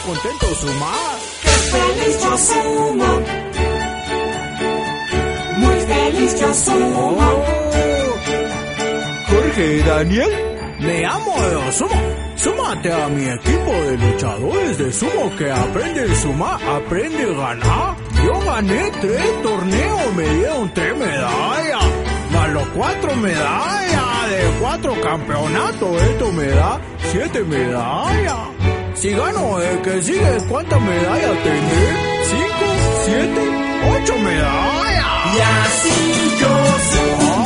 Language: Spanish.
contento sumar. ¡Qué feliz yo sumo! Muy feliz yo sumo. Jorge y Daniel, me amo de sumo. Súmate a mi equipo de luchadores de sumo que aprende a sumar, aprende a ganar. Yo gané 3 torneos, me dieron 3 medallas, más los 4 medallas de 4 campeonatos. Esto me da 7 medallas. Si gano el que sigue, ¿cuántas medallas tendré? 5, 7, 8 medallas. Y así yo sumo.